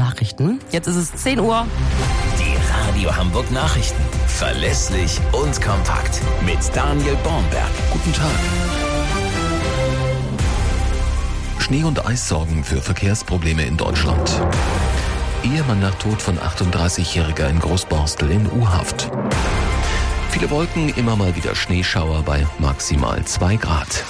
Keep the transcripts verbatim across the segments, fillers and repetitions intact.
Nachrichten. Jetzt ist es zehn Uhr. Die Radio Hamburg Nachrichten. Verlässlich und kompakt. Mit Daniel Bornberg. Guten Tag. Schnee und Eis sorgen für Verkehrsprobleme in Deutschland. Ehemann nach Tod von achtunddreißigjähriger in Großborstel in U-Haft. Viele Wolken, immer mal wieder Schneeschauer bei maximal zwei Grad.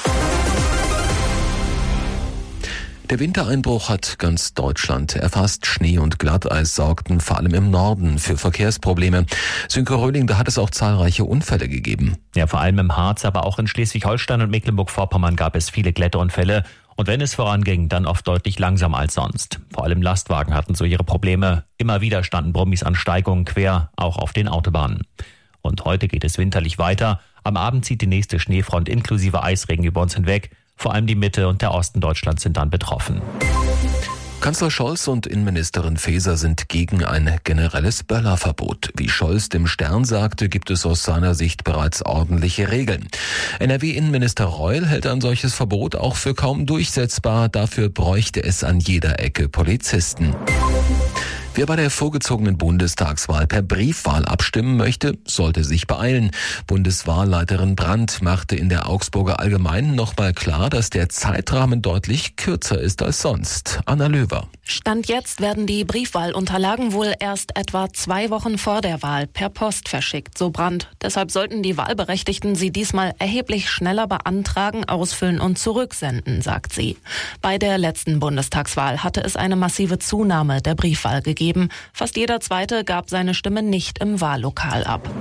Der Wintereinbruch hat ganz Deutschland erfasst. Schnee und Glatteis sorgten vor allem im Norden für Verkehrsprobleme. Sönke Röhling, da hat es auch zahlreiche Unfälle gegeben. Ja, vor allem im Harz, aber auch in Schleswig-Holstein und Mecklenburg-Vorpommern gab es viele Kletterunfälle. Und wenn es voranging, dann oft deutlich langsamer als sonst. Vor allem Lastwagen hatten so ihre Probleme. Immer wieder standen Brummis an Steigungen quer, auch auf den Autobahnen. Und heute geht es winterlich weiter. Am Abend zieht die nächste Schneefront inklusive Eisregen über uns hinweg. Vor allem die Mitte und der Osten Deutschlands sind dann betroffen. Kanzler Scholz und Innenministerin Faeser sind gegen ein generelles Böllerverbot. Wie Scholz dem Stern sagte, gibt es aus seiner Sicht bereits ordentliche Regeln. N R W-Innenminister Reul hält ein solches Verbot auch für kaum durchsetzbar. Dafür bräuchte es an jeder Ecke Polizisten. Wer bei der vorgezogenen Bundestagswahl per Briefwahl abstimmen möchte, sollte sich beeilen. Bundeswahlleiterin Brandt machte in der Augsburger Allgemeinen nochmal klar, dass der Zeitrahmen deutlich kürzer ist als sonst. Anna Löwer. Stand jetzt werden die Briefwahlunterlagen wohl erst etwa zwei Wochen vor der Wahl per Post verschickt, so Brandt. Deshalb sollten die Wahlberechtigten sie diesmal erheblich schneller beantragen, ausfüllen und zurücksenden, sagt sie. Bei der letzten Bundestagswahl hatte es eine massive Zunahme der Briefwahl gegeben. Fast jeder Zweite gab seine Stimme nicht im Wahllokal ab.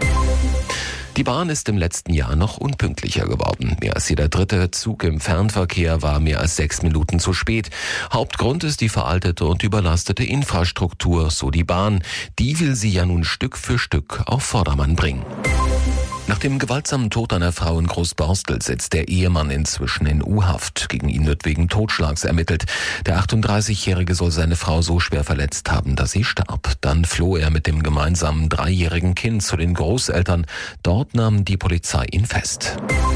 Die Bahn ist im letzten Jahr noch unpünktlicher geworden. Mehr als jeder dritte Zug im Fernverkehr war mehr als sechs Minuten zu spät. Hauptgrund ist die veraltete und überlastete Infrastruktur, so die Bahn. Die will sie ja nun Stück für Stück auf Vordermann bringen. Nach dem gewaltsamen Tod einer Frau in Großborstel sitzt der Ehemann inzwischen in U-Haft. Gegen ihn wird wegen Totschlags ermittelt. Der achtunddreißigjährige soll seine Frau so schwer verletzt haben, dass sie starb. Dann floh er mit dem gemeinsamen dreijährigen Kind zu den Großeltern. Dort nahm die Polizei ihn fest.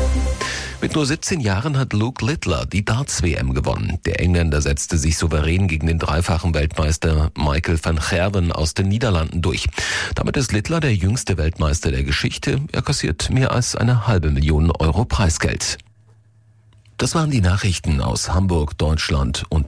Mit nur siebzehn Jahren hat Luke Littler die Darts-W M gewonnen. Der Engländer setzte sich souverän gegen den dreifachen Weltmeister Michael van Gerwen aus den Niederlanden durch. Damit ist Littler der jüngste Weltmeister der Geschichte. Er kassiert mehr als eine halbe Million Euro Preisgeld. Das waren die Nachrichten aus Hamburg, Deutschland und